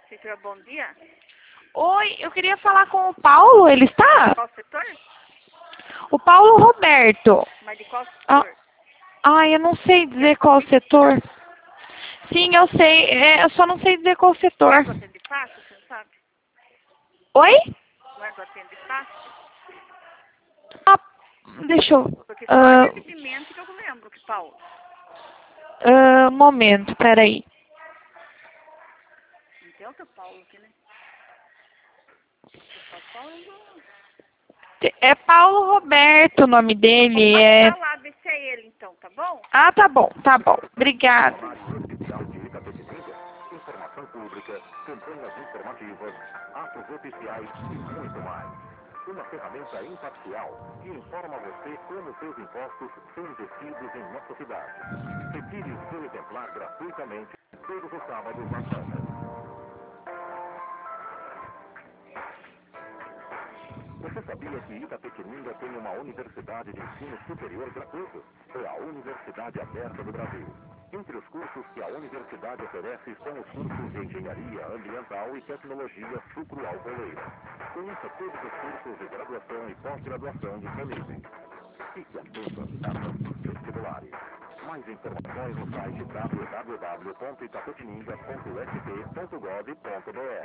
Prefeitura, bom dia. Oi, eu queria falar com o Paulo, ele está? Qual setor? O Paulo Roberto. Mas de qual Ah, setor? eu não sei dizer qual setor. Sim, eu sei, eu só não sei dizer qual setor. Não é do atende fácil, você não sabe? Oi? Não é do atende fácil? Ah, deixa eu... Porque só esse Pimenta que eu lembro que Paulo. Um momento, peraí. Não tem outro Paulo aqui, né? Só Paulo. É Paulo Roberto o nome dele, Pode falar, vê se é ele então, tá bom? Ah, tá bom, tá bom. Obrigada. Informação pública, campanhas informativas, atos oficiais e muito mais. Uma ferramenta imparcial que informa você como seus impostos são investidos em nossa cidade. Retire o seu exemplar gratuitamente todos os sábados nas bancas. Você sabia que Itapetininga tem uma universidade de ensino superior gratuito? É a Universidade Aberta do Brasil. Entre os cursos que a universidade oferece estão os cursos de Engenharia Ambiental e Tecnologia Sucroalcooleira. Conheça todos os cursos de graduação e pós-graduação disponíveis. Fique atento às datas dos vestibulares. Mais informações no site www.itapetininga.sp.gov.br.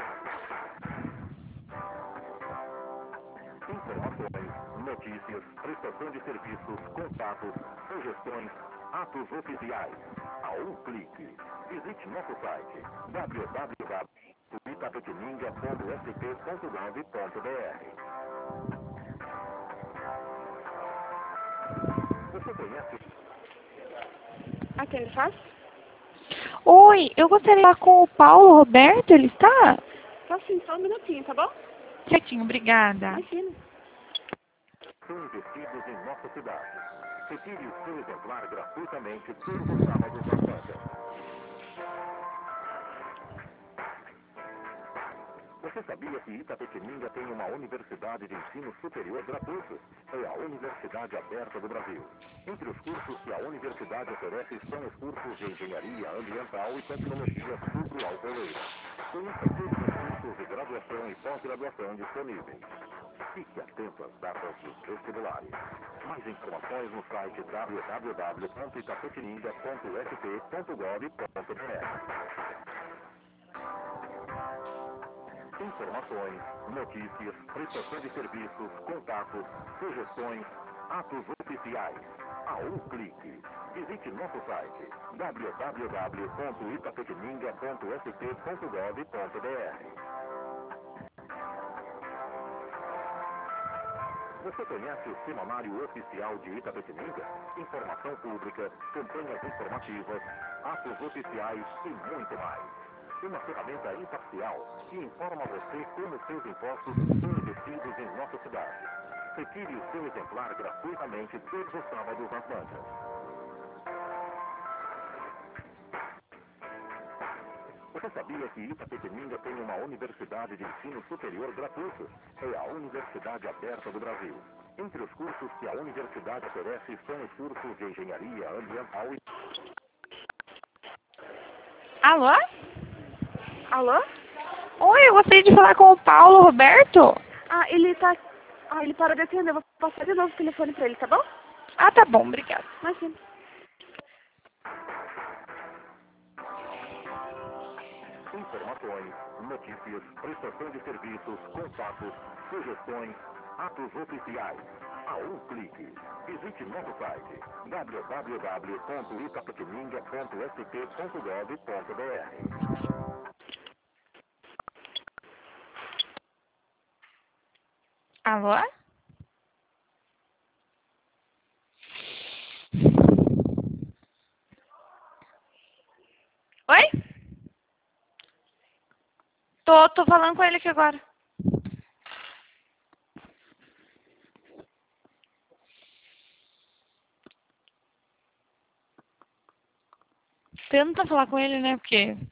Informações, notícias, prestação de serviços, contatos, sugestões, atos oficiais. A um clique. Visite nosso site www.itapetininga.sp.gov.br. Você conhece? Atende fácil? Oi, eu gostaria de falar com o Paulo Roberto, ele está? Só sim, só um minutinho, tá bom? Certinho, obrigada. Imagina. São investidos em nossa cidade. Retire o seu exemplar gratuitamente todos os sábados nas bancas. Você sabia que Itapetininga tem uma universidade de ensino superior gratuito? É a Universidade Aberta do Brasil. Entre os cursos que a universidade oferece estão os cursos de Engenharia Ambiental e Tecnologia Sucroalcooleira. Conheça todos os cursos de graduação e pós-graduação disponíveis. Fique atento às datas dos vestibulares. Mais informações no site www.itapetininga.sp.gov.br. Informações, notícias, prestação de serviços, contatos, sugestões, atos oficiais. A um clique. Visite nosso site www.itapetininga.sp.gov.br. Você conhece o Semanário Oficial de Itapetininga? Informação pública, campanhas informativas, atos oficiais e muito mais. Uma ferramenta imparcial que informa você como seus impostos são investidos em nossa cidade. Retire o seu exemplar gratuitamente todos os sábados nas bancas. Você sabia que Itapetininga tem uma universidade de ensino superior gratuito? É a Universidade Aberta do Brasil. Entre os cursos que a universidade oferece estão os cursos de Engenharia Ambiental e... Alô? Alô? Oi, eu gostaria de falar com o Paulo Roberto. Ah, ele tá... Ah, ele parou de atender. Eu vou passar de novo o telefone pra ele, tá bom? Ah, tá bom, obrigada. Imagina. Informações, notícias, prestação de serviços, contatos, sugestões, atos oficiais. A um clique. Visite nosso site www.itapetininga.sp.gov.br. Alô? Oi? Tô falando com ele aqui agora. Tenta falar com ele, né? Porque